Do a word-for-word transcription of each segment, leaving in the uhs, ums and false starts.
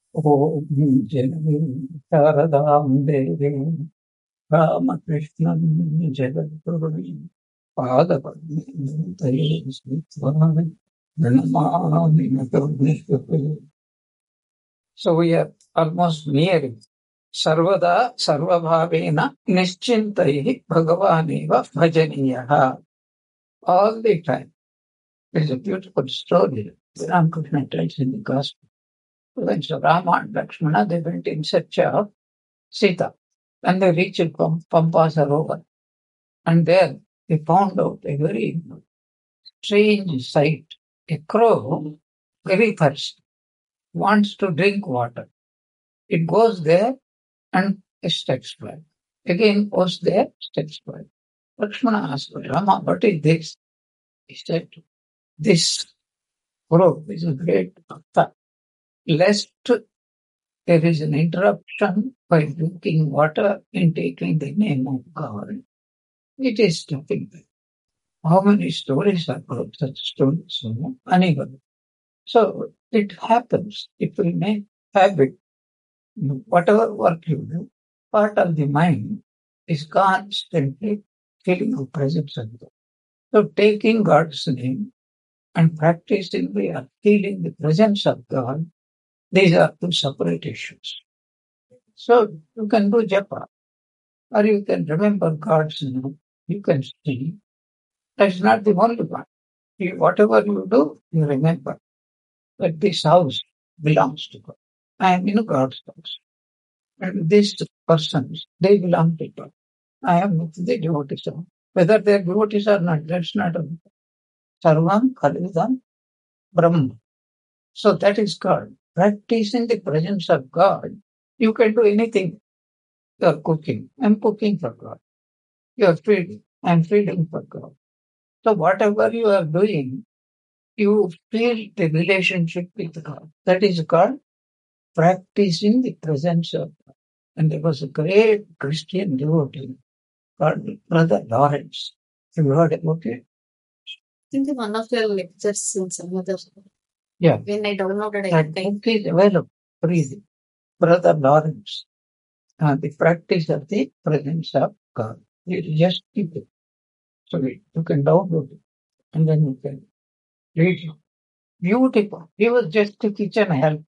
Om Janani Sharadam Devi Ramakrishnan Jagadguru Padapadam Taye Sritvam Pranamami Natavnishvate. So we are almost nearing. Sarvada Sarvabhavena Nischintaihi Bhagavaneva Bhajaniyaha. All the time. It's a beautiful story. Ramakrishna tells in the Gospel. When so Rama and Lakshmana, they went in search of Sita. And they reached Pam- Pampa Sarovar. And there they found out a very strange sight. A crow, very thirsty, wants to drink water. It goes there and steps back. Again goes there, steps back. Lakshmana asked Rama, what is this? He said, this crow is a great bhakta. Lest there is an interruption by drinking water and taking the name of God, it is nothing bad. How many stories are about such stories? You know? Anyway, so it happens. If we make habit, whatever work you do, part of the mind is constantly feeling the presence of God. So taking God's name and practicing the feeling the presence of God, these are two separate issues. So you can do japa, or you can remember God's name. You can see. That's not the only one. You, whatever you do, you remember that this house belongs to God. I am in God's house. And these persons, they belong to God. I am with the devotees. Whether they are devotees or not, that's not a Sarvam Khalidam Brahma. So that is God. Practicing the presence of God, you can do anything. You are cooking. I'm cooking for God. You are feeding. I'm feeding for God. So whatever you are doing, you feel the relationship with God. That is called practicing the presence of God. And there was a great Christian devotee called Brother Lawrence. Have you heard about it? I think one of your lectures in some other. Yeah. When I downloaded it. That book is available freely. Brother Lawrence. Uh, the practice of the presence of God. You just keep it. So you can download it and then you can read it. Beautiful. He was just a kitchen help.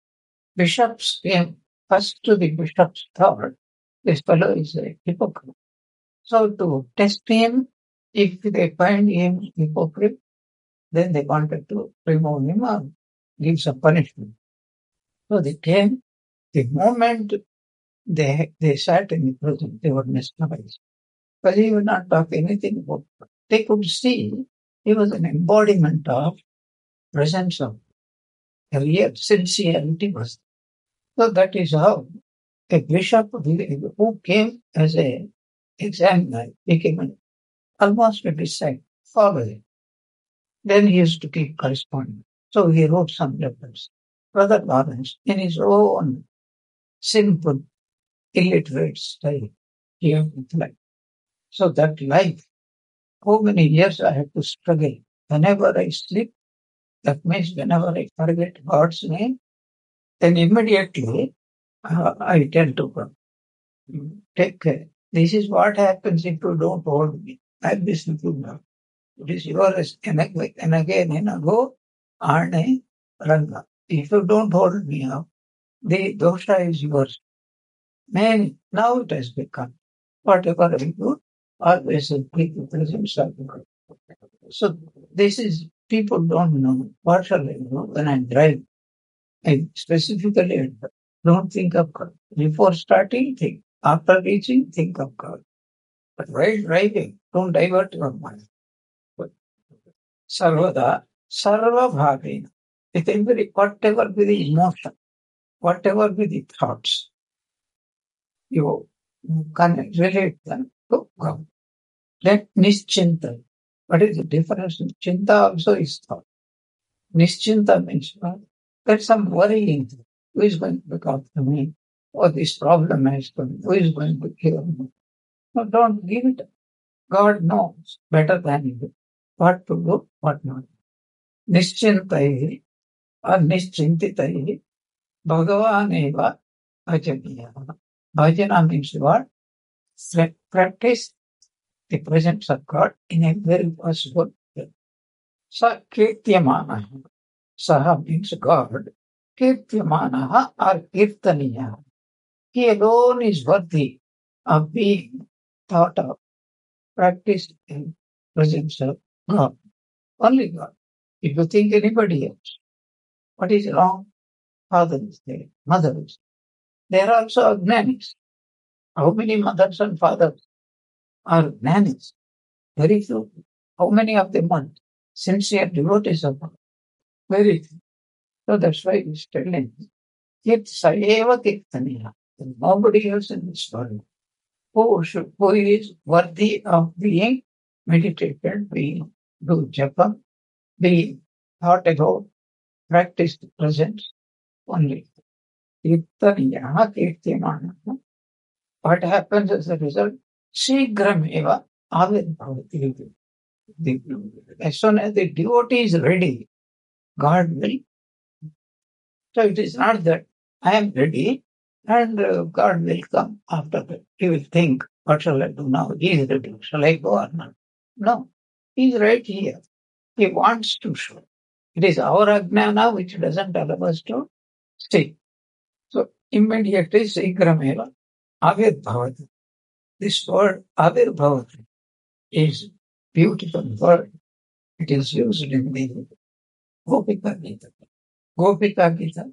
Bishops came first to the bishop's thought, this fellow is a hypocrite. So to test him, if they find him hypocrite, then they wanted to remove him or give some punishment. So they came. The moment they they sat in the prison, they were mesmerized. But he would not talk anything about it. They could see he was an embodiment of presence of real sincerity was. So that is how a bishop who came as a examiner became an, almost a disciple, follower. Then he used to keep correspondence. So he wrote some letters. Brother Lawrence, in his own simple, illiterate style, he had life. So that life, how many years I had to struggle. Whenever I sleep, that means whenever I forget God's name, then immediately uh, I tell to God, take care. This is what happens if you don't hold me. I listen to you. It is yours. And again, and again, and I go, Arne, Ranga. If you don't hold me up, the dosha is yours. Man, now it has become. Whatever I do, always in the presence of God. So this is, people don't know. What shall I do when I drive? I specifically don't think of God. Before starting, think. After reaching, think of God. But while driving, don't divert your mind. Sarvada, sarva bhavena. With every, whatever be the emotion, whatever be the thoughts, you can relate them to God. Let nischinta. What is the difference? Chinta also is thought. Nischinta means what? There's some worrying. Who is going to look after me? Or this problem has come. Who is going to cure me? No, don't give it. God knows better than you what to do, what not. Nischintaihi or nischintitaihi Bhagavaneva bhajaniya. Bhajana means what? Practice the presence of God in a very possible way. Sa kirtyamanaha. Saha means God. Kirtyamanaha or kirtaniya. He alone is worthy of being thought of, practiced in presence of God. Only God. If you think anybody else, what is wrong? Father is there, mother is there. There are also agnanis. How many mothers and fathers are agnanis? Very few. How many of them are sincere devotees of God? Very few. So that's why he's telling, Kit Saeva Kirtaniya. Nobody else in this world who should, who is worthy of being meditated, being do japa, being thought about, practiced presence only. Kirtaniya Kirtimana. What happens as a result? Shigrameva avirbhavati. The- As soon as the devotee is ready, God will. So it is not that I am ready and uh, God will come after that. He will think, what shall I do now? He is ready. Shall I go or not? No. He is right here. He wants to show. It is our ajnana which doesn't allow us to stay. So immediately Shigrameva avirbhavati. This word avirbhavati is beautiful word. It is used in the Gopika Gita. Gopika Gita.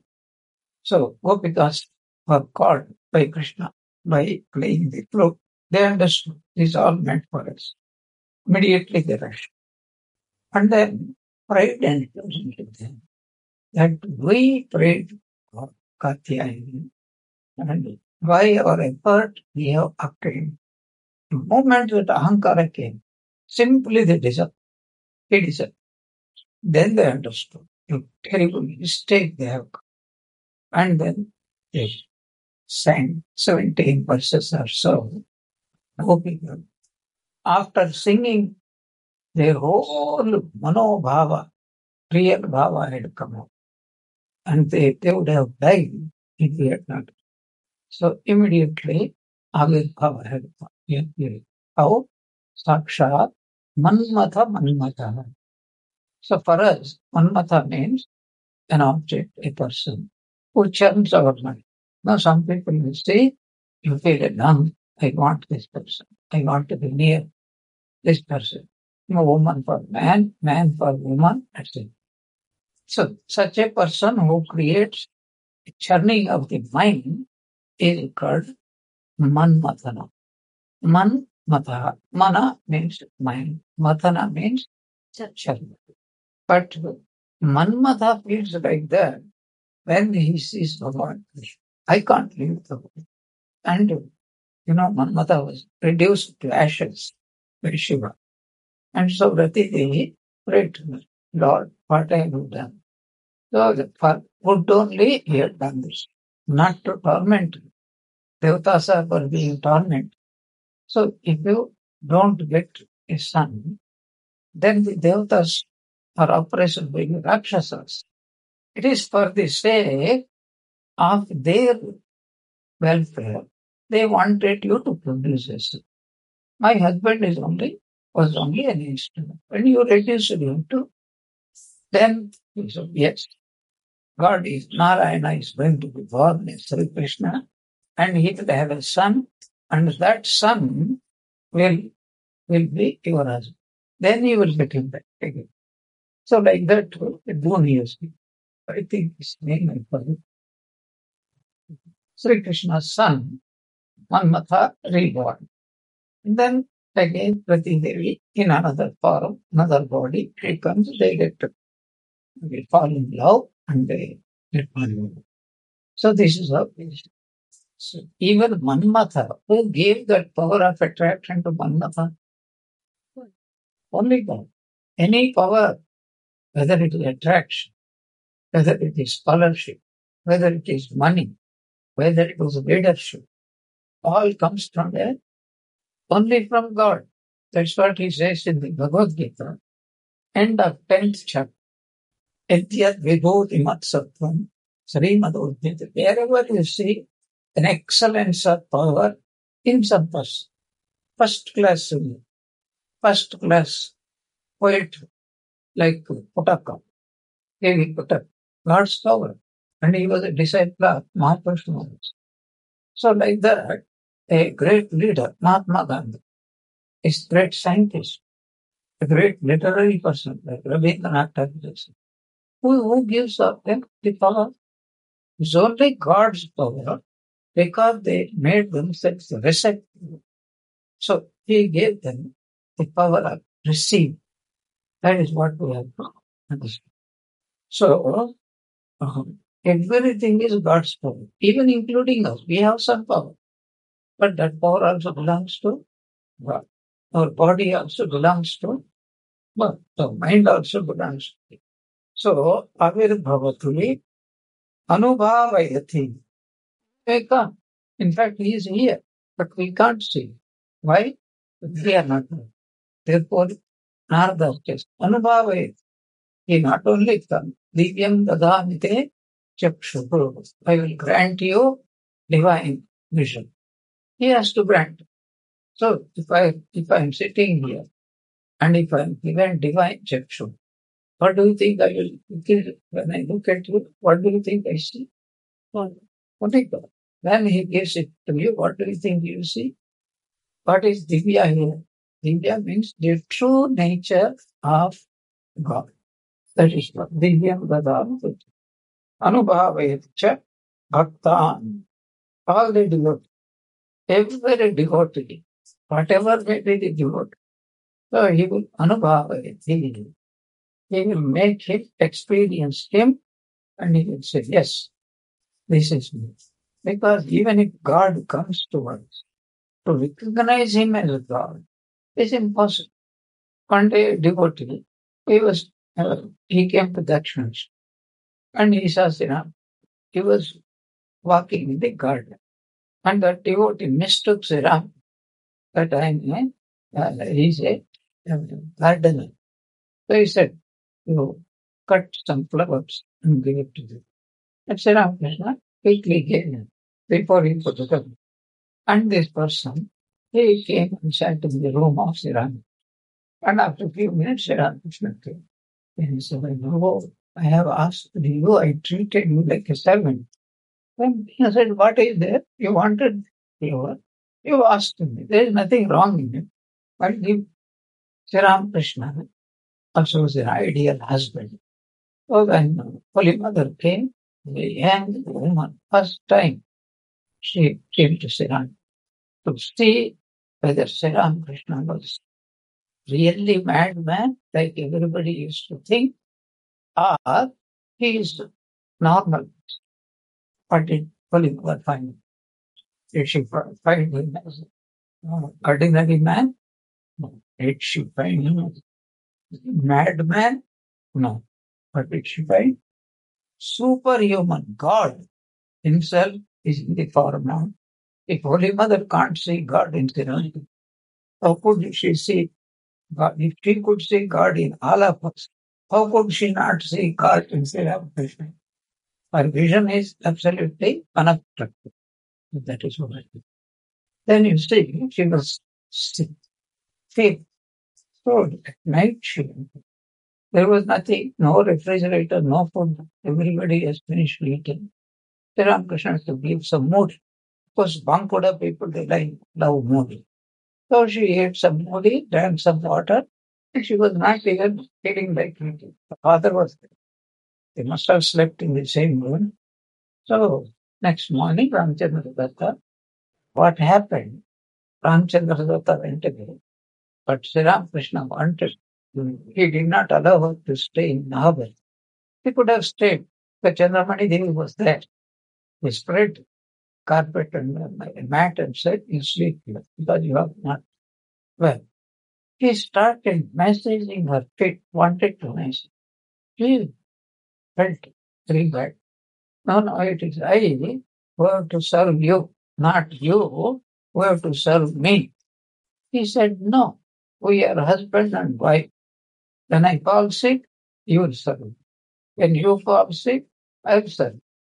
So Gopikas were called by Krishna by playing the flute. They understood this is all meant for us. Immediately they rushed. And then pride enters into them that we prayed for Katyayani and by our effort we have obtained. The moment that Ahankara came, simply they disappeared. He disappeared. Then they understood the terrible mistake they have. And then they sang seventeen verses or so. Gopika. After singing, their whole manobhava, real bhava had come out. And they, they would have died if they had not. So immediately, avirbhava had come. How? Sakshat manmatha manmatha. So for us, manmatha means an object, a person, who churns our mind. Now some people will say, you feel a numb, I want this person. I want to be near this person. No woman for man, man for woman, that's it. So such a person who creates a churning of the mind is called manmatana. Man matha. Mana means mind. Matana means churning. But manmatha feels like that when he sees Bhagavan Krishna. I can't leave the world. And, you know, Manmatha was reduced to ashes by Shiva. And so Rati Devi prayed to him, Lord, what have you done? So for good only he had done this, not to torment. Devatas were being tormented. So if you don't get a son, then the Devatas are oppressed by the Rakshasas. It is for the sake of their welfare. They wanted you to produce a son. My husband is only was only an instrument. When you reduce him to, then he said, yes, God is Narayana is going to be born as Sri Krishna, and he will have a son, and that son will will be your husband. Then you will get him back again. So like that, the boon he has been. I think his name I forget. Sri Krishna's son, Manmatha reborn. And then again, Rati Devi in another form, another body, he comes, they get to they fall in love and they get married. So this is how it is. So even Manmatha, who gave that power of attraction to Manmatha? Only God. Any power, whether it is attraction, whether it is scholarship, whether it is money, whether it is leadership, all comes from there, only from God. That's what he says in the Bhagavad Gita, end of tenth chapter. Etyat vibhuti mat sattvam Srimad Udvita. Wherever you see an excellence of power in some person, first class singer, first class poet like Putaka, Devi Putak, God's power. And he was a disciple of Mahaprabhu. So like that, a great leader, Mahatma Gandhi, is a great scientist, a great literary person like Rabindranath Tagore. Who, who gives up them the power? It's only God's power because they made themselves receptive. So he gave them the power of receive. That is what we have to understand. So um, everything is God's power, even including us. We have some power, but that power also belongs to God. Our body also belongs to God. The mind also belongs to God. So avirbhavatuli anubhavayati. They come. In fact, he is here, but we can't see. Why? We are not there. Therefore, Narada says, Anubhavayati. He not only comes, Divyam dadamite chakshuru. I will grant you divine vision. He has to grant. So if I if I am sitting here and if I am given divine chakshu, what do you think I will when I look at you? What do you think I see? Only God. When he gives it to you, what do you think you see? What is Divya here? Divya means the true nature of God. That is what Divyam Dadam Anubhavayatcha Bhaktan. All the devotees, every devotee, whatever may be the devotee, so he will Anubhavayat. He, he will make him experience him and he will say, yes, this is me. Because even if God comes to us, to recognize him as God is impossible. One day, a devotee, he was, uh, he came to Dakshinashti and he saw Sriram. He was walking in the garden and the devotee mistook Sriram that I am a, uh, he's a uh, gardener. So he said, you cut some flowers and give it to them. And Sriram Krishna quickly gave him before he put it up. And this person, he came and sat in the room of Sriram. And after a few minutes, Sriram Krishna came. And he said, I know, I have asked you, I treated you like a servant. Then he said, what is there? You wanted flower. You asked me. There is nothing wrong in it. But give Sriram Krishna also was an ideal husband. So when Holy Mother came, the young woman, first time she came to Sriram to see whether Sriram Krishna was really madman, like everybody used to think, or he is normal. What did Holy Mother find? Did she find him as an ordinary man? No. Did she find him as a madman? No. What did she find? Superhuman. God himself is in the form of. If Holy Mother can't see God in Sriram, how could she see God? If she could see God in all of us, how could she not see God in Sriram Krishna? Her vision is absolutely unobstructed. That is what I think. Then you see, she was sick. Sick. So at night she went. There was nothing, no refrigerator, no food. Everybody has finished eating. Sriram Krishna has to give some more. Of course, Bankuda people, they like love modi. So she ate some modi, drank some water, and she was not even feeling like eating. The father was there. They must have slept in the same room. So next morning, Ramchandra Datta, what happened? Ramchandra Datta went away, but Sri Ramakrishna wanted. He did not allow her to stay in Nahabad. He could have stayed. The Chandramani Devi was there. He spread carpet and a mat and said, you sleep here because you have not. Well, he started massaging her feet, wanted to massage. She felt very bad. No, no, it is I who have to serve you, not you who have to serve me. He said, no, we are husband and wife. When I fall sick, you will serve. When you fall sick, I will serve.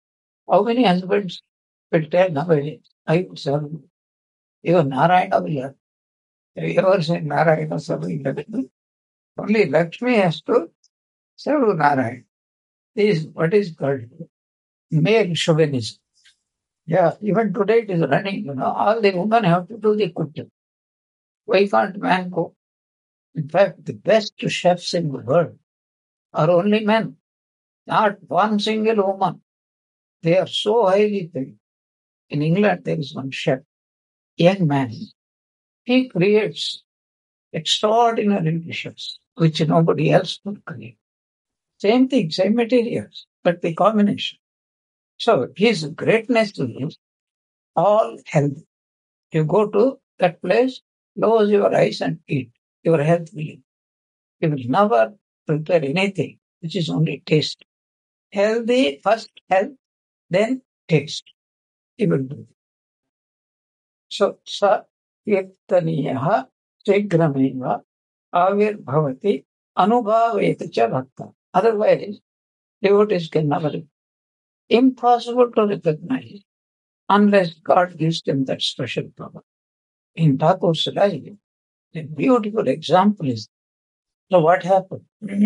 How many husbands will tell nowadays, I will serve you? Even Narayana will have. Have you ever seen Narayana serving Lakshmi? Only Lakshmi has to serve Narayana. This is what is called male chauvinism. Yeah, even today it is running, you know, all the women have to do the cooking. Why can't man cook? In fact, the best chefs in the world are only men, not one single woman. They are so highly paid. In England, there is one chef, young man. He creates extraordinary dishes which nobody else could create. Same thing, same materials, but the combination. So his greatness is all health. You go to that place, close your eyes and eat. Your health will improve. You will never prepare anything which is only taste. Healthy, first health, then taste. You will do. So, sa kirtaniyah शीघ्रमेव आविर्भवति अनुभावेत च bhakta. Otherwise, devotees can never. Impossible to recognize unless God gives them that special power. In Thakur's life, a beautiful example is, so what happened?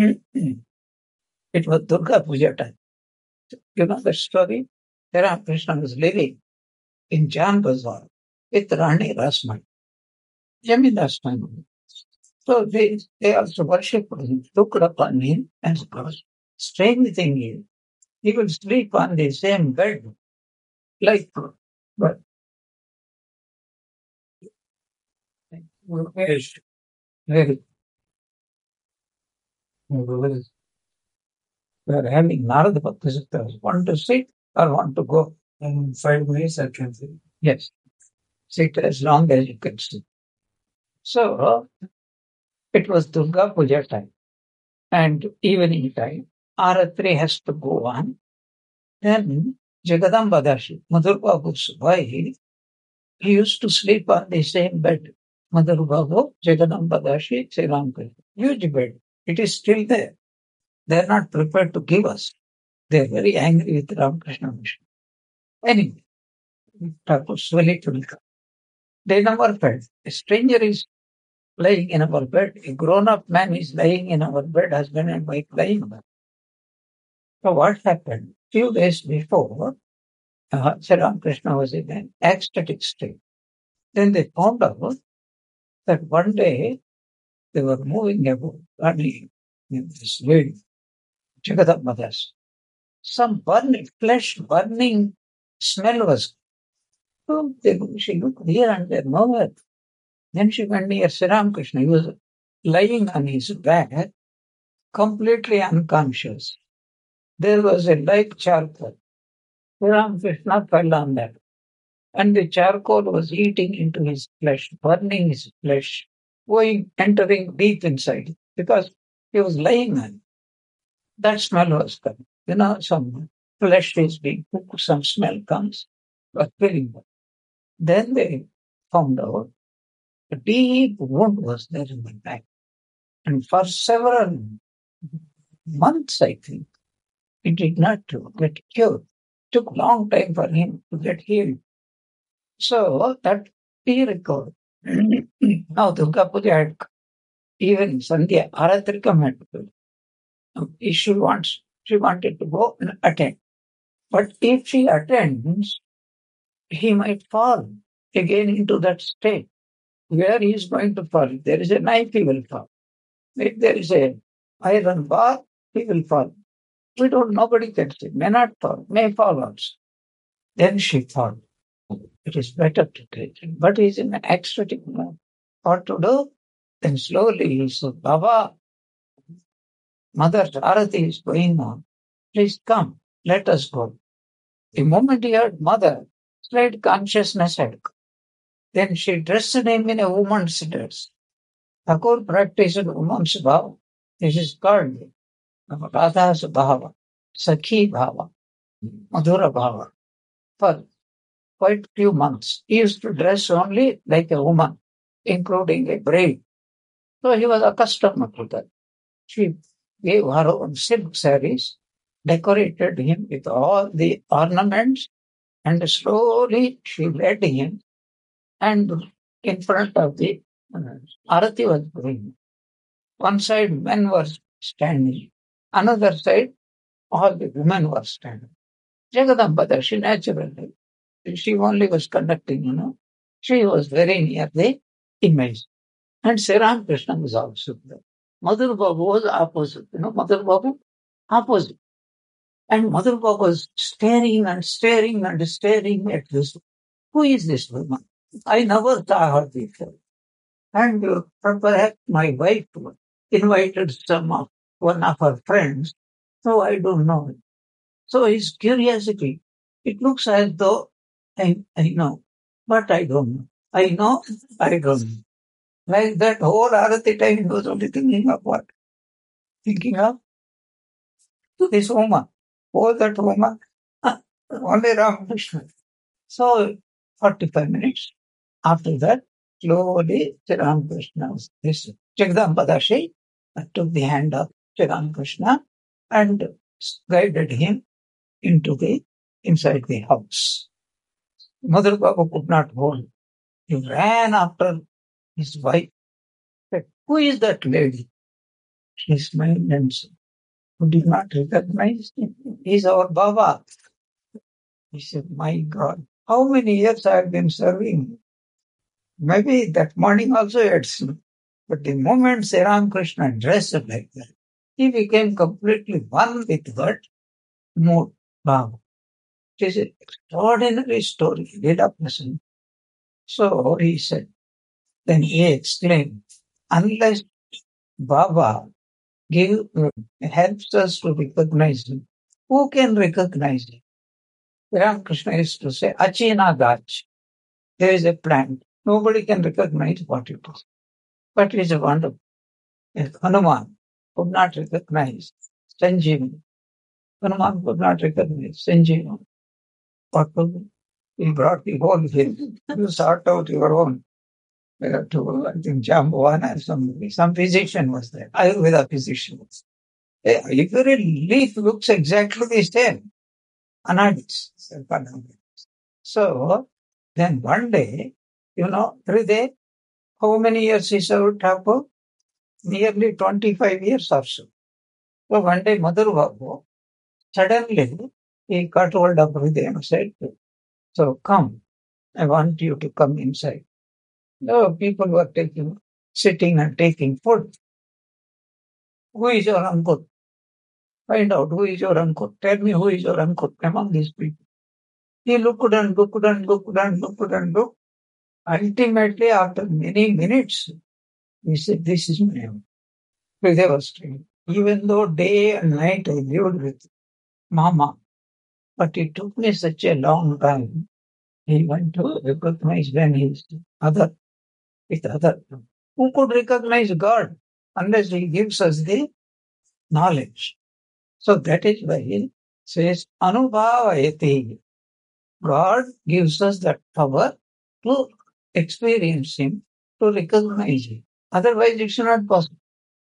It was Durga Puja time. You know the story? Sri Krishna was living in Jan Bazar with Rani Rasmai. Jamidas family. So they, they also worshipped him, looked upon him as God. Strange thing is, he will sleep on the same bed like God. But very, very, we are having Narada Bhaktasiddhas. Want to sit or want to go? In five minutes I can sit. Yes. Sit as long as you can sit. So it was Durga Puja time and evening time. Aratri has to go on. Then Jagadamba Dashi, Madhur Babu's wife, he used to sleep on the same bed. Madhur Babu, Jagadamba Dashi, Sri Ramkrishna. Huge bed. It is still there. They are not prepared to give us. They are very angry with Ramakrishna Mission. Anyway, Thakur slowly to become. They never felt. A stranger is lying in our bed. A grown-up man is lying in our bed, husband and wife lying there. So what happened? Few days before, uh, Sri Ramakrishna was in an ecstatic state. Then they found out that one day they were moving about, running in this lady, Jagadamba Das. Some burning, flesh burning smell was. So they, she looked here and there, nowhere. Then she went near Sri Ramakrishna. He was lying on his back, completely unconscious. There was a light charcoal. Sri Ramakrishna fell on that. And the charcoal was eating into his flesh, burning his flesh, going, entering deep inside, because he was lying on it. That smell was coming. You know, some flesh is being cooked, some smell comes, was feeling that. Then they found out a deep wound was there in the back. And for several months, I think, it did not get cured. It took a long time for him to get healed. So that he recovered. Now Durga Puja had even Sandhya, Aratrikam had to go. If she wants, she wanted to go and attend. But if she attends, he might fall again into that state. Where he is going to fall? If there is a knife, he will fall. If there is a iron bar, he will fall. We don't, nobody can say, may not fall, may fall also. Then she thought, it is better to take it. But he is in an ecstatic mood. What to do? Then slowly he said, Baba, Mother Arati is going on. Please come, let us go. The moment he heard mother, slight consciousness had come. Then she dressed him in a woman's dress. Thakur practiced woman's bhava. This is called Radha's bhava, Sakhi bhava, Madhura bhava. For quite few months, he used to dress only like a woman, including a braid. So he was accustomed to that. She gave her own silk saris decorated him with all the ornaments, and slowly she led him, and in front of the uh, Arati was going. One side men were standing, another side all the women were standing. Jagadamba Dashi naturally, she only was conducting, you know. She was very near the image. And Sri Ram Krishna was also there. Madhur Babu was opposite, you know, Madhur Babu opposite. And Madhur Babu was staring and staring and staring at this. Who is this woman? I never saw her before. And uh, perhaps my wife invited some of one of her friends, so I don't know. So his curiosity, it looks as though I, I know, but I don't know. I know, I don't know. Like that whole Arati time he was only thinking of what? Thinking of this woman. Oh, that woman. Only Ramakrishna. So forty-five minutes. After that, slowly Sri Ramakrishna, this Jagdamba Dashi took the hand of Sri Ramakrishna and guided him into the inside the house. Mother Babu could not hold. He ran after his wife. Said, who is that lady? She smiled and said, who did not recognize him? He's our Baba. He said, my God, how many years I have been serving? Maybe that morning also he had seen. But the moment Sri Ramakrishna dressed like that, he became completely one with that mood, Baba. It is an extraordinary story, Lila Prasanna. So he said, then he exclaimed, unless Baba give, helps us to recognize him, who can recognize him? Ramakrishna used to say, Achina Gach. There is a plant. Nobody can recognize what it is. But it is wonderful. Yes, Hanuman could not recognize Sanjeevani. Hanuman could not recognize Sanjeevani. What could be? He brought the whole thing. You sort out your own. Uh, to, I think, Jambavan, some, some physician was there. Ayurveda physician was there. Every leaf looks exactly the same. Anadis. So, then one day, you know, Hriday, how many years he served Thakur? Nearly twenty-five years or so. So one day, Madhur Babu, suddenly, he got hold of Hriday and said, so come, I want you to come inside. No, people were taking, sitting and taking food. Who is your uncle? Find out who is your uncle. Tell me who is your uncle among these people. He looked and looked and looked and looked and looked. Ultimately, after many minutes, he said, this is my uncle. Hriday was saying, even though day and night I lived with Mama, but it took me such a long time. He went to recognize when he's other with other. Who could recognize God unless he gives us the knowledge? So that is why he says Anubhavayati. God gives us that power to experience him, to recognize him. Otherwise it's not possible.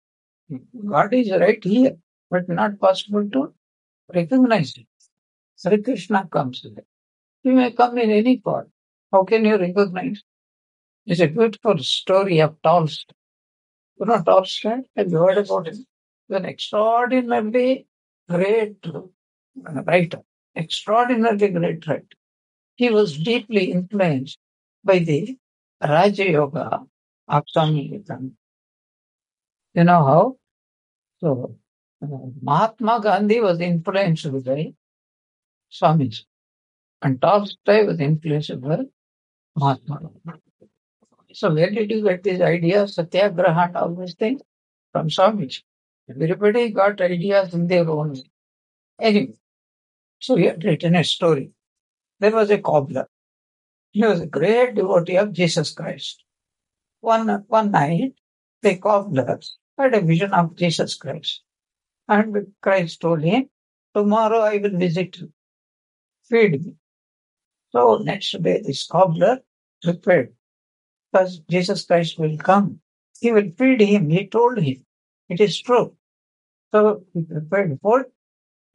God is right here, but not possible to recognize him. Sri Krishna comes there. He may come in any form. How can you recognize? It's a beautiful story of Tolstoy. You know Tolstoy? Have you heard about him? He's an extraordinarily great uh, writer. Extraordinarily great writer. He was deeply influenced by the Raja Yoga of Swami Vivekananda. You know how? So, uh, Mahatma Gandhi was influenced by Swamiji. And Tolstoy was influenced by Mahatma Gandhi. So where did you get this idea, Satyagraha and all these things? From Swamiji. Everybody got ideas in their own way. Anyway, so he had written a story. There was a cobbler. He was a great devotee of Jesus Christ. One, one night, the cobbler had a vision of Jesus Christ. And Christ told him, tomorrow I will visit you. Feed me. So next day, this cobbler prepared, because Jesus Christ will come. He will feed him. He told him. It is true. So he prepared food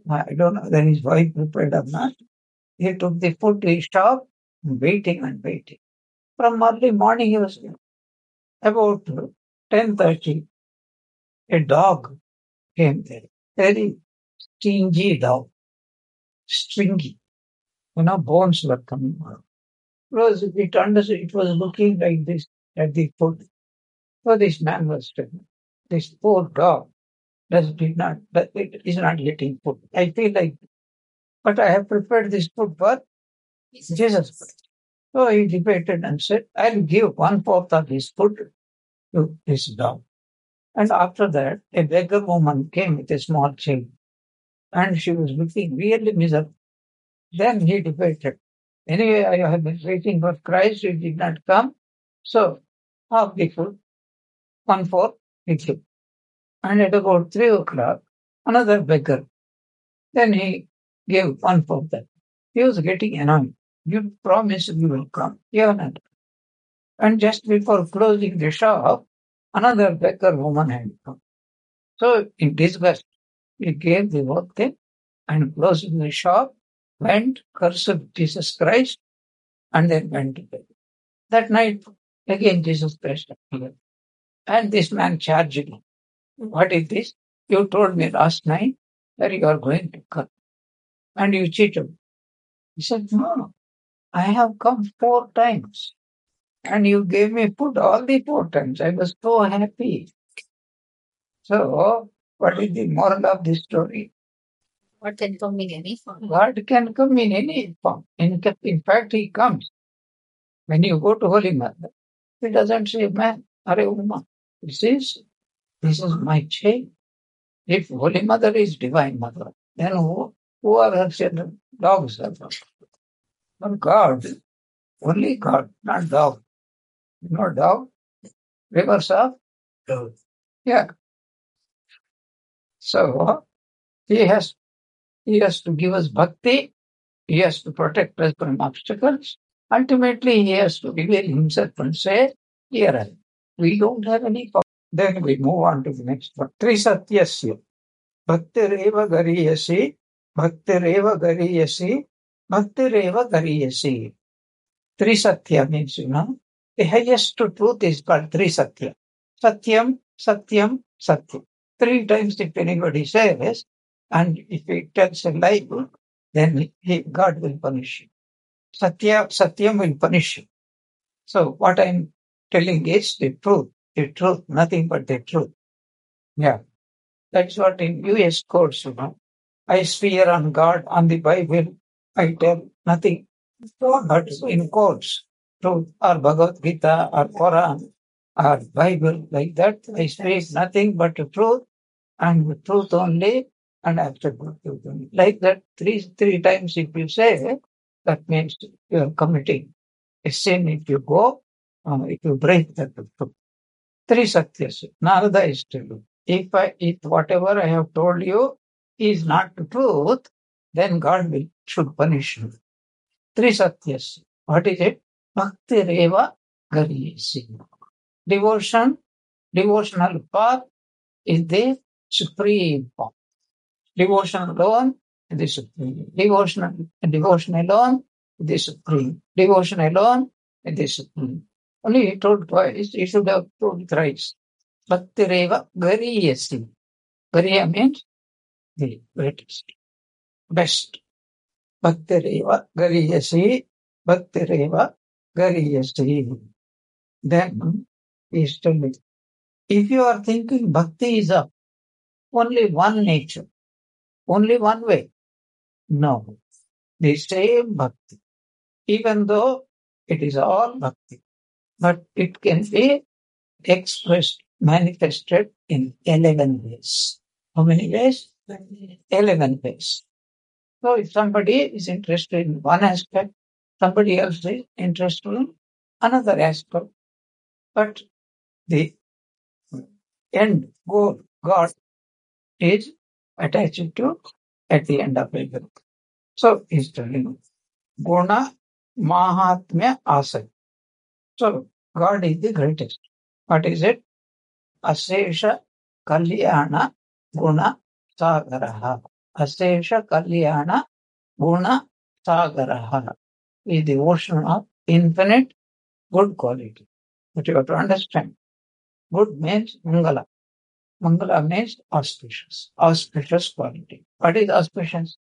I don't know whether his wife prepared or not. He took the food, he stopped, waiting and waiting. From early morning, he was about ten thirty. A dog came there, very stingy dog, stringy. You know, bones were coming out. It was, it, understood, it was looking like this at the food. So this man was telling, this poor dog does did not, that it is not getting food. I feel like, but I have prepared this food for Jesus Christ. So he debated and said, I'll give one fourth of his food to this dog. And after that, a beggar woman came with a small child, and she was looking really miserable. Then he debated. Anyway, I have been waiting for Christ, he did not come. So half the food, one fourth, he gave. And at about three o'clock, another beggar. Then he gave one fourth that. He was getting annoyed. You promised you will come. You have not. And just before closing the shop, another beggar woman had come. So in disgust, he gave the whole thing and closed the shop, went, cursed Jesus Christ, and then went to bed. That night, again Jesus Christ appeared. And this man charged him. What is this? You told me last night that you are going to come, and you cheated. He said, no, I have come four times, and you gave me food all the four times. I was so happy. So, what is the moral of this story? God can come in any form. God can come in any form. In, in fact, He comes. When you go to Holy Mother, He doesn't say, man, Hare Uma. He says, this is my child. If Holy Mother is Divine Mother, then who, who are her children? Dogs are them. But God, only God, not dog. You know, dog, reverse of dog. Yeah. So He has He has to give us bhakti. He has to protect us from obstacles. Ultimately, He has to reveal Himself and say, here I am. We don't have any power. Then we move on to the next one. Trisatyasya. Bhaktireva gariyasi. Bhaktireva gariyasi. Bhaktireva gariyasi. Trisatya means, you know, the highest truth is called Trisatya. Satyam, Satyam, Satyam. Three times if anybody says, and if he tells a lie, then he, God will punish you. Satya, Satyam will punish you. So what I'm telling is the truth, the truth, nothing but the truth. Yeah. That's what in U S courts, you know. I swear on God, on the Bible, I tell nothing. But in courts, truth or Bhagavad Gita or Quran or Bible, like that, I speak nothing but the truth and the truth only and absolute truth only. Like that, three three times if you say, that means you are committing a sin if you go, uh, if you break that truth. Three Satyas. Narada is true. If I, if whatever I have told you is not the truth, then God will should punish you. Three Satyas. What is it? Bhakti Reva Gariyasi. Devotion, devotional path is the supreme path. Devotion alone is the supreme. Devotion, devotion alone is the supreme. Devotion alone is the supreme. Only he told twice, he should have told thrice. Bhakti Reva Gariyasi. Gariya means the greatest, best. Bhakti Reva Gariyasi. Bhakti Reva Gariyasi. Then he is telling, if you are thinking bhakti is of only one nature, only one way, no. The same bhakti, even though it is all bhakti, but it can be expressed, manifested in eleven ways. How many ways? eleven ways. So if somebody is interested in one aspect, somebody else is interested in another aspect, but the end goal, God, is attached to at the end of everything. So he's telling Guna Mahatmya Asai. So God is the greatest. What is it? Asesha Kalyana Guna Sagaraha. Asesha Kalyana Guna Sagaraha is the ocean of infinite good quality. But you have to understand, good means Mangala. Mangala means auspicious, auspicious quality. What is auspicious?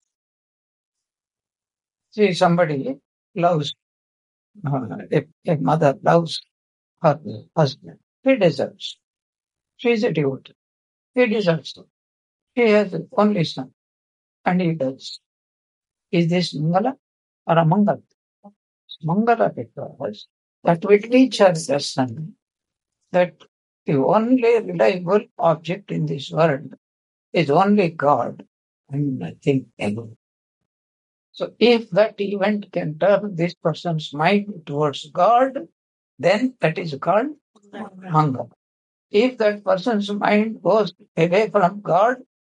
See, somebody loves, uh, a, a mother loves her husband. He deserves. She is a devotee. He deserves it. He has only son, and he does. Is this Mangala or a Mangala? Mangala because that will teach her lesson that the only reliable object in this world is only God and nothing else. So if that event can turn this person's mind towards God, then that is called Mangala. If that person's mind goes away from God,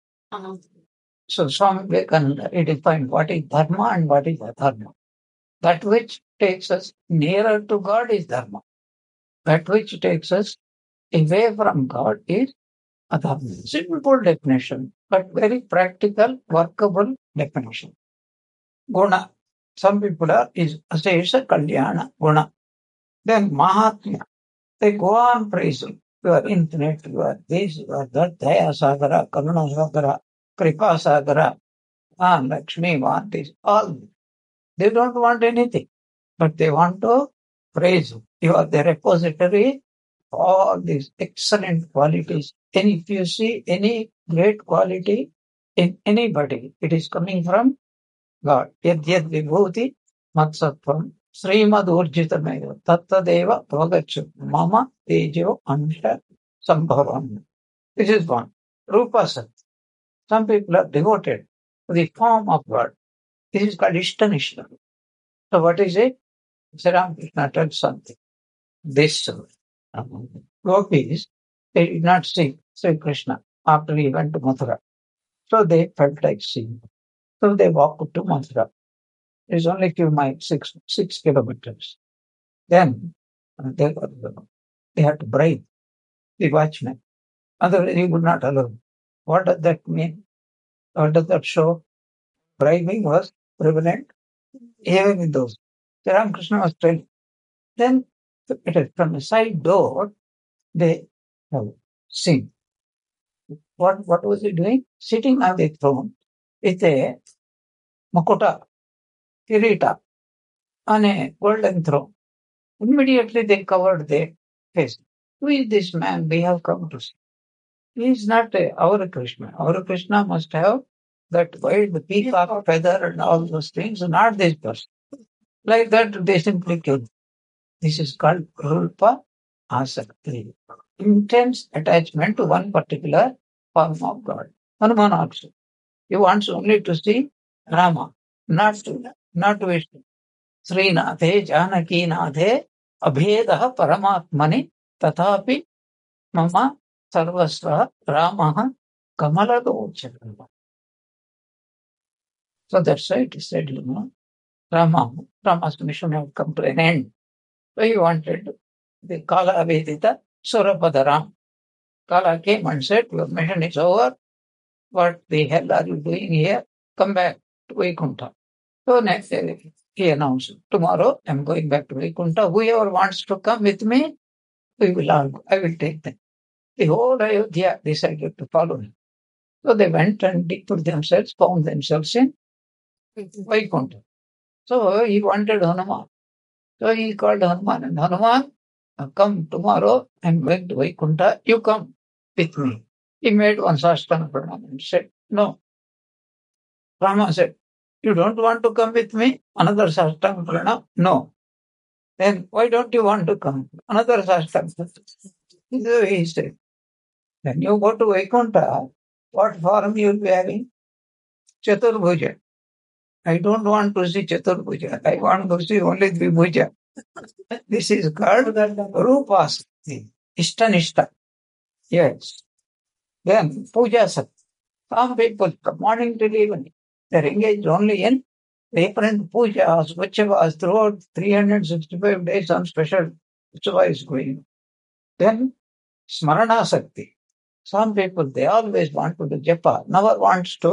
so Swami Vivekananda he defined what is dharma and what is adharma. That which takes us nearer to God is dharma. That which takes us away from God is adharma. Simple definition, but very practical, workable definition. Guna. Some people are is Asesha Kalyana Guna. Then Mahatmya. They go on praising. You are infinite, you are this, you are that, Daya Sagara, Karuna Sagara, Kripa Sagara, ah, Lakshmi, want this, all. They don't want anything, but they want to praise you. You are the repository of all these excellent qualities. And if you see any great quality in anybody, it is coming from God. Yad yad vibhuti matsatvam srimad urjitameva tattadeva tvagachu mama tejo ansha sambhavam. This is one. Rupa Sat. Some people are devoted to the form of God. This is called Ishtanishta. So what is it? Sri Ramakrishna tells something. This um, gopis, they did not see Sri Krishna after he went to Mathura. So they felt like seeing. So they walked to Mathura. It's only few miles, six, six kilometers. Then uh, they, they had to bribe the watchman. Otherwise, he would not allow. What does that mean? What does that show? Bribing was prevalent even in those. Sri Ramakrishna was telling. Then it is from the side door, they have seen. What, what was he doing? Sitting on the throne with a makuta, kirita, on a golden throne. Immediately they covered their face. Who is this man we have come to see? He is not a, our Krishna. Our Krishna must have that wild peacock feather and all those things, not this person. Like that, they simply killed. This is called Rupa Asakti. Intense attachment to one particular form of God. Hanuman also. He wants only to see Rama, not to, not Vishnu. Srinathe Janakinathe Abhedaha Paramatmani Tathapi Mama Sarvasva Ramaha Kamaladochana. So that's why it is said, you know, Rama, Rama's mission had come to an end. So he wanted the Kala Vedita Surapadaram. Kala came and said, your mission is over. What the hell are you doing here? Come back to Vaikuntha. So next day he announced, tomorrow I'm going back to Vaikuntha. Whoever wants to come with me, we will all go. I will take them. The whole Ayodhya decided to follow him. So they went and put themselves, found themselves in Vaikuntha. So he wanted Hanuman. So he called Hanuman and Hanuman, come tomorrow, I'm going to Vaikuntha, you come with me. He made one sastana pranam and said, no. Rama said, you don't want to come with me? Another sastana pranam? No. Then why don't you want to come? Another sastana pranam. He said, when you go to Vaikuntha, what form you will be having? Chaturbhuja. I don't want to see Chaturbhuja. I want to see only Dvibhuja. This is called Rupa Sakti. Ishtanishta. Yes. Then Puja Sakti. Some people from morning till evening, they're engaged only in different pujas, uchavas throughout three hundred sixty-five days on special uchava is going. Then Smarana Sakti. Some people, they always want to do japa, never wants to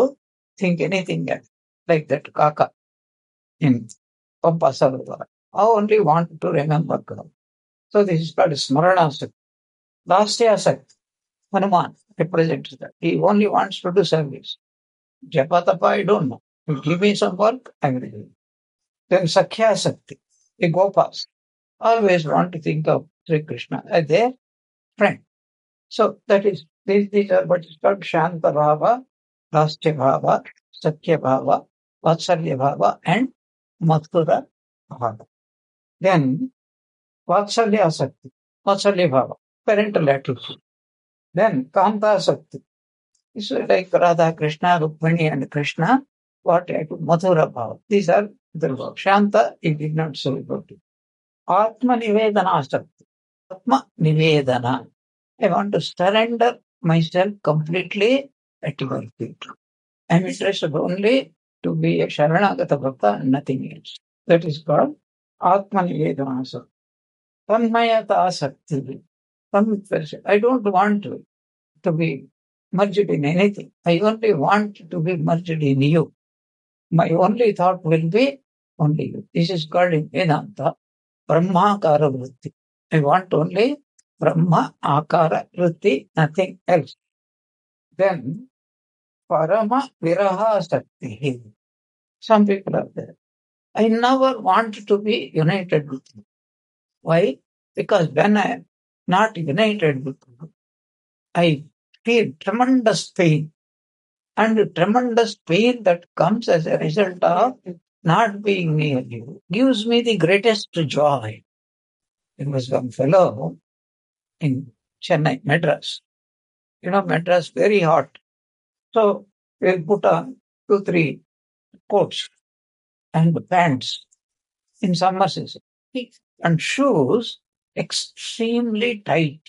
think anything else, like that Kaka in Pampasarova. I only want to remember God. So this is called Smarana Sakti. Lastya Sakti, Hanuman represents that. He only wants to do service. Japatapa, I don't know. You give me some work, I will do it. Then Sakhya Sakti, the Gopas, always want to think of Sri Krishna as their friend. So that is, these, these are what is called Shanta Bhava, Lastya Bhava, Sakhya Bhava, Vatsalya Bhava, and Mathura Bhava. Then Vatsalya Sakti, Vatsalya Bhava, parental attitude. Then Kanta Sakti, it's like Radha, Krishna, Rukmini, and Krishna, what attitude? Mathura Bhava. These are the words. Shanta, he did not say about it. Atma Nivedana Sakti, Atma Nivedana. I want to surrender myself completely at your feet. I am interested only to be a Sharanagata Bhakta and nothing else. That is called Atma Nivedana Sakti. Tanmayata Sakti. I don't want to, to be merged in anything. I only want to be merged in you. My only thought will be only you. This is called in Vedanta Brahmakara Vritti. I want only Brahma Akara Vritti, nothing else. Then Parama Viraha Sakti. Some people are there. I never want to be united with you. Why? Because when I am not united with you, I feel tremendous pain. And tremendous pain that comes as a result of not being near you gives me the greatest joy. There was one fellow in Chennai, Madras. You know, Madras very hot. So we'll put on two, three coats and pants in summer season. And shoes extremely tight.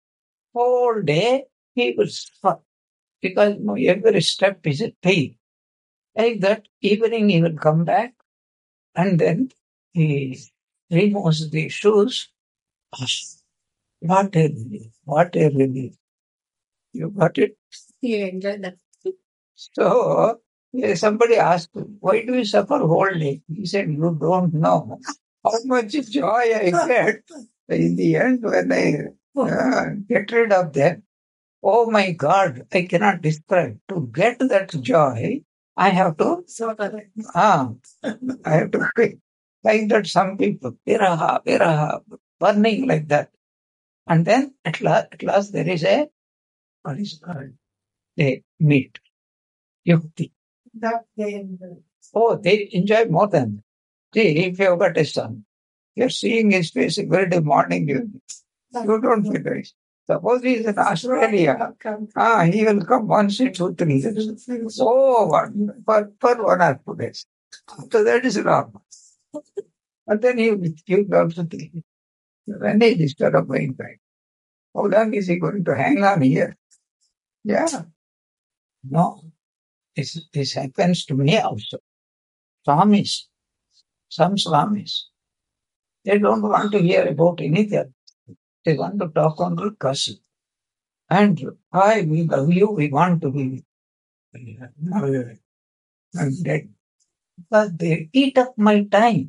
Whole day he will suffer because you know, every step is a pain. Like that, evening he will come back and then he removes the shoes. What a relief! What a relief! You got it? You enjoy that. So yeah, somebody asked him, why do you suffer whole day? He said, you don't know how much joy I get in the end when I uh, get rid of them. Oh my God, I cannot describe. To get that joy, I have to, ah, I have to quit. Like that, some people, viraha, viraha, burning like that. And then at last, at last there is a, what is called, they meet, yukti. That they enjoy. Oh, they enjoy more than. See, if you have got a son, you're seeing his face every day morning, you, you don't feel it. Suppose he is in Australia, ah, he will come once in two, three years. So, one, per, per one or two days. So that is normal. And then he will he will also think, when is this sort of going back? How long is he going to hang on here? Yeah. No. This, this happens to me also. Swamis, some Swamis, they don't want to hear about anything. They want to talk only gossip. And I, we love you, we want to be with I'm dead. But they eat up my time.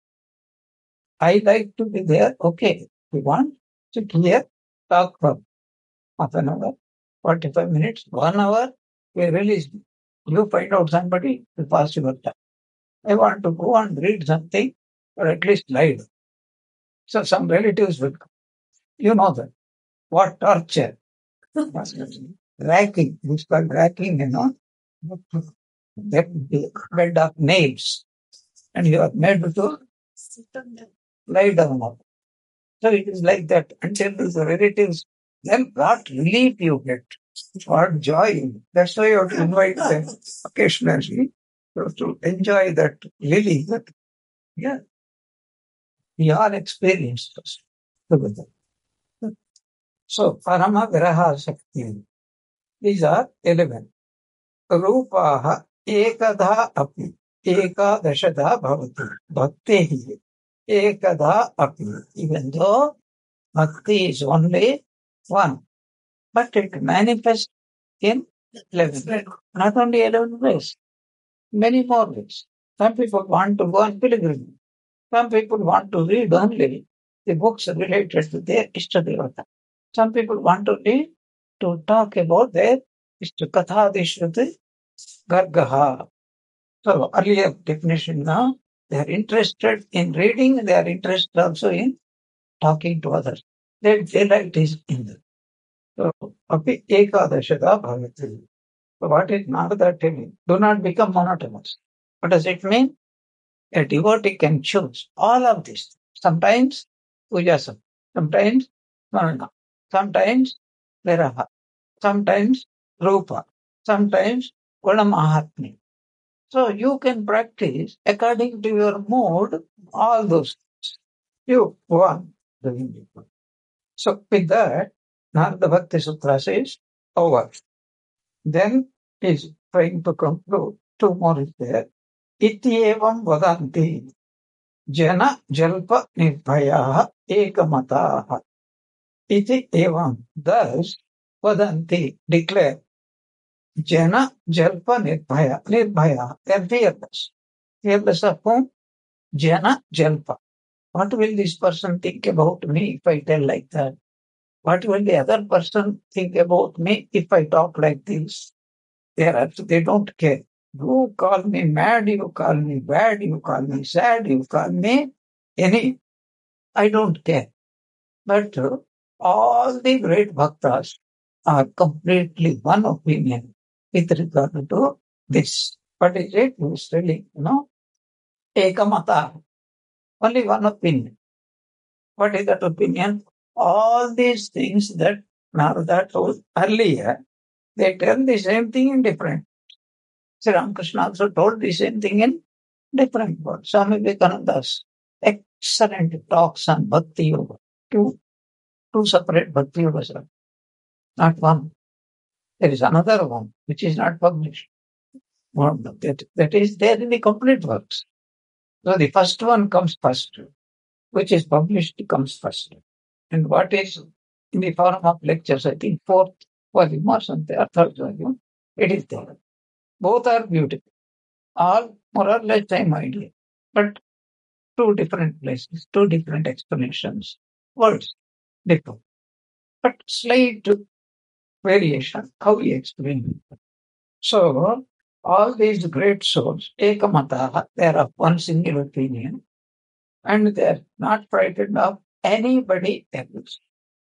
I like to be there. Okay, we want to hear, talk for half an hour, forty-five minutes, one hour, we release. You find out somebody to pass your time. I want to go and read something or at least live. So some relatives will come. You know that. What torture. Racking. It's called racking, you know. That bed of nails. And you are made to lie down. So it is like that until the relatives, then what relief you get. What joy. That's why you have to invite them occasionally. You have to enjoy that really. That, yeah. We all experience this together. So, Parama Viraha Shakti. These are eleven. Rupaha Ekadha Api. Ekadashadha Bhavati. Bhakti Ekadha Api. Even though Bhakti is only one, but it manifests in eleven. Not only eleven ways. many more ways. Some people want to go on pilgrimage. Some people want to read only the books related to their Ishtadevata. Some people want to read to talk about their Ishtakatha, Gargaha. So earlier definition now, they are interested in reading, they are interested also in talking to others. Their delight is in that. So, api ekadashada bhavati. So what is Narada telling? Do not become monotonous. What does it mean? A devotee can choose all of this. Sometimes pujasam, sometimes marana, sometimes viraha, sometimes rupa, sometimes guna. So you can practice according to your mood all those things. You want doing it. So with that, Narada Bhakti Sutra says over. Then he's trying to conclude. Two more is there. Ityevam vadanti jana jalpa nirbhayaha ekamataha. Iti evam. Thus vadanti declare jana jalpa nirbhaya. Nirbhaya. They are fearless. Fearless of whom? Jana jalpa. What will this person think about me if I tell like that? What will the other person think about me if I talk like this? They are they don't care. You call me mad, you call me bad, you call me sad, you call me any. I don't care. But uh, all the great bhaktas are completely one opinion with regard to this. What is it? He is telling, you know, ekamata. Only one opinion. What is that opinion? All these things that Narada told earlier, they tell the same thing in different. Sri Ramakrishna also told the same thing in different words. Swami Vivekananda's excellent talks on Bhakti Yoga. Two, two separate Bhakti Yogas, are not one. There is another one which is not published. One that, that is there in the complete works. So the first one comes first, which is published comes first. And what is in the form of lectures, I think fourth volume or something, or third volume, it is there. Both are beautiful. All more or less same idea. But two different places, two different explanations. Words differ. But slight variation, how we explain it. So, all these great souls, ekamataha, they are of one single opinion, and they are not frightened of anybody else.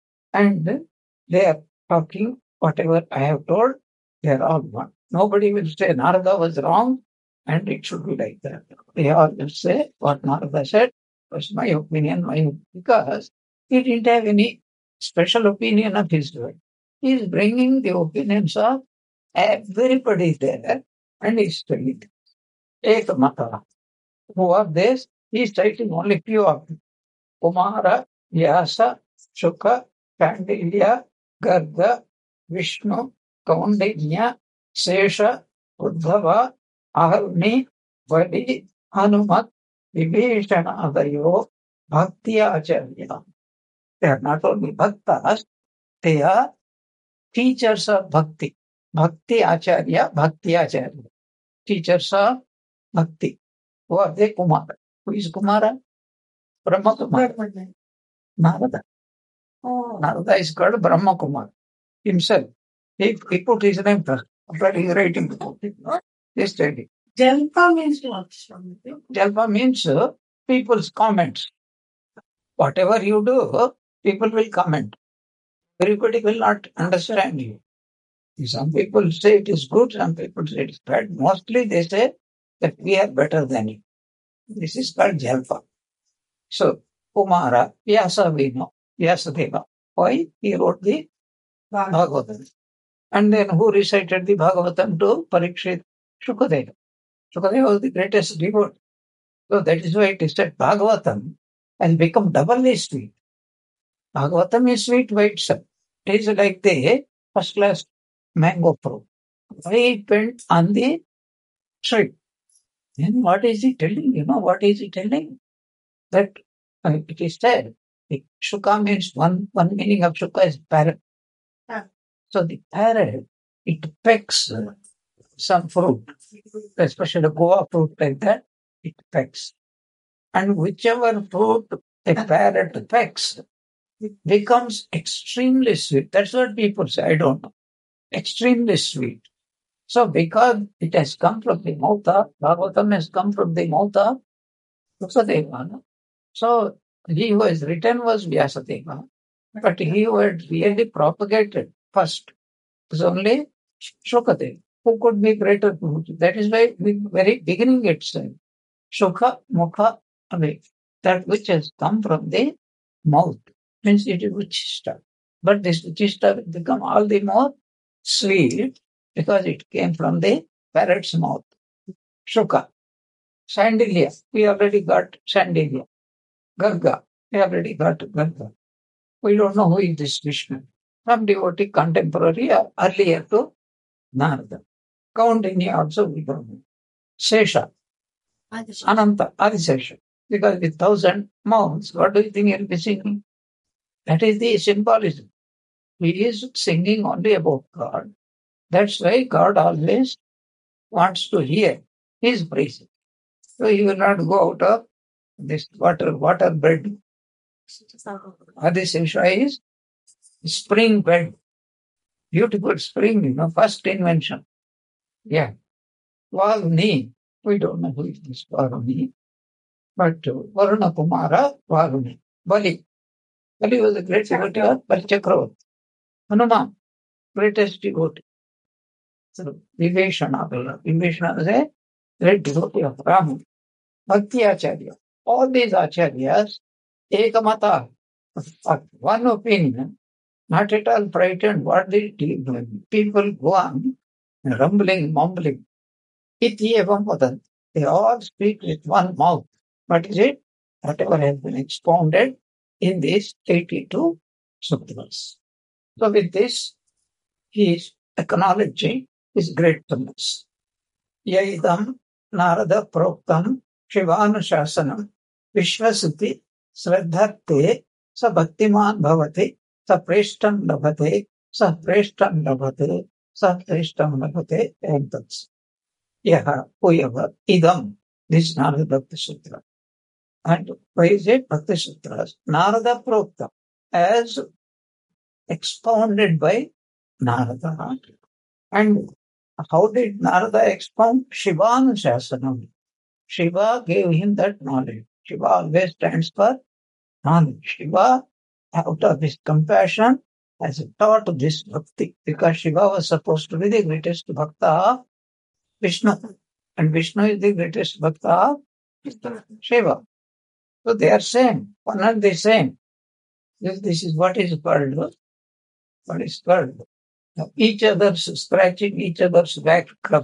And they are talking whatever I have told, they are all one. Nobody will say Narada was wrong and it should be like that. They all will say what Narada said was my opinion, my opinion, because he didn't have any special opinion of his own. He is bringing the opinions of everybody there and he's telling Ekamata. Who are this? He is citing only few of them. Kumara, Vyasa, Shuka, Kandilya, Garga, Vishnu, Kaundinya, Sesha, Uddhava, Aharni, Vadi, Hanumat, Vibhishana, Bhakti Acharya. They are not only bhaktas, they are teachers of bhakti. Bhakti Acharya, Bhakti Acharya. Teachers of bhakti. Who are they? Kumara. Who is Kumara? Brahma Kumara. Narada. Narada is called Brahma Kumar himself. He, he put his name first. But he is writing the book. He studied. Jalpa means what? Jalpa means uh, people's comments. Whatever you do, people will comment. Everybody will not understand you. Some people say it is good, some people say it is bad. Mostly they say that we are better than you. This is called Jalpa. So, Kumara, Vyasa we know, Vyasadeva. Why? He wrote the Bhagavatam. And then who recited the Bhagavatam to Parikshit? Shukadeva. Shukadeva was the greatest devotee. So that is why it is said Bhagavatam has become doubly sweet. Bhagavatam is sweet by itself. It is like the first class mango fruit. Ripened on the tree. Then what is he telling? You know what is he telling? That uh, it is said, the Shuka means one, one meaning of Shuka is parrot. Yeah. So the parrot, it pecks some fruit, especially guava fruit like that, it pecks. And whichever fruit a parrot pecks, it becomes extremely sweet. That's what people say. I don't know. Extremely sweet. So because it has come from the mouth of, Bhagavatam has come from the mouth of Vyasadeva. So he who has written was Vyasadeva. But he who had really propagated first was only Shukadeva. Who could be greater? That is why the very beginning itself, Shukha, Mukha, away. That which has come from the mouth means it is Uchishta. But this Uchishta will become all the more sweet because it came from the parrot's mouth. Shukha. Sandilya. We already got Sandilya. Garga. We already got Garga. We don't know who is this Vishnu. Some devotee contemporary or earlier to Narada. Kaundinya also we don't know. Sesha. Ananta. Adisesha. Because with thousand mouths, what do you think he'll be singing? That is the symbolism. He is singing only about God. That's why God always wants to hear his praises. So he will not go out of this water, water bed. Adisesha is spring bed. Beautiful spring, you know, first invention. Yeah. Varuni. We don't know who is this Varuni. But uh, Varuna Kumara, Varuni. Bali. Bali was a great devotee of Bali Chakravarti. Hanuman, greatest devotee. So Vibhishana, Vibhishana is a great devotee of Rama. Bhakti Acharya. All these Acharyas, Ekamata, one opinion, not at all frightened what they do. People go on rumbling, mumbling. Iti evam vadanti. They all speak with one mouth. What is it? Whatever has been expounded in these eighty-two sutras. So with this, he is acknowledging his gratefulness. Yaidam Narada Proktam Shivanuशासनम Vishwasiti Sraddhate Sa Bhaktiman Bhavati Sa Preshtam Labhate Sa Preshtam Labhate Sa Preshtam Labhate and that's Yaha Puyava Idam. This is Narada Bhakti Sutra. And why is it Bhakti Sutras? Narada Proktam as expounded by Narada. And how did Narada expound? Shivanuशासनam. Shiva gave him that knowledge. Shiva always stands for knowledge. Shiva, out of his compassion, has taught this bhakti because Shiva was supposed to be the greatest bhakta of Vishnu. And Vishnu is the greatest bhakta of Shiva. So they are same. One and the same. This, this is what is called. What is called. Each other's scratching each other's back.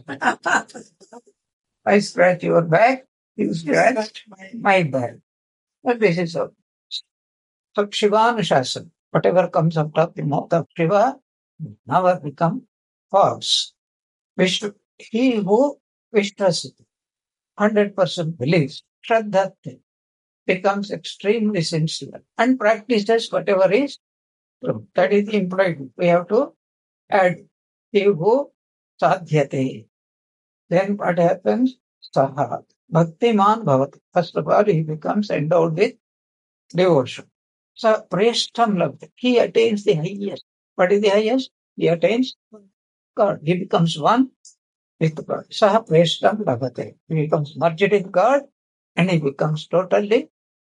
I scratch your back, you scratch my back. But this is so. So Shivanuशासन, whatever comes out of the mouth of Shiva, never become false. Vishnu, he who Vishwasiti, hundred percent believes, Shraddhate, becomes extremely sincere and practices whatever is true. That is implied. We have to add he who sadhyate. Then what happens? Saha. Bhaktiman bhavati. First of all, he becomes endowed with devotion. So, preshtam labdha. He attains the highest. What is the highest? He attains God. He becomes one with God. Saha preshtam labhate. He becomes merged in God and he becomes totally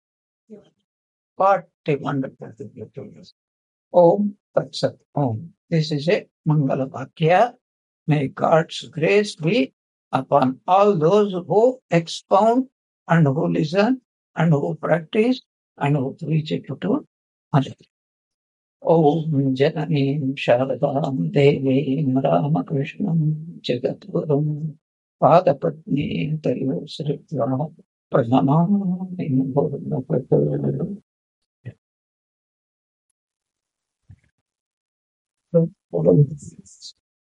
what a wonderful thing. Om Tat Sat Om. This is a Mangala Bhakya. May God's grace be upon all those who expound and who listen and who practice and who preach it to others. Om Jananim Sharadam Devim Ramakrishnam Jagatgurum Padapatni Tayo Sritva Pranamam in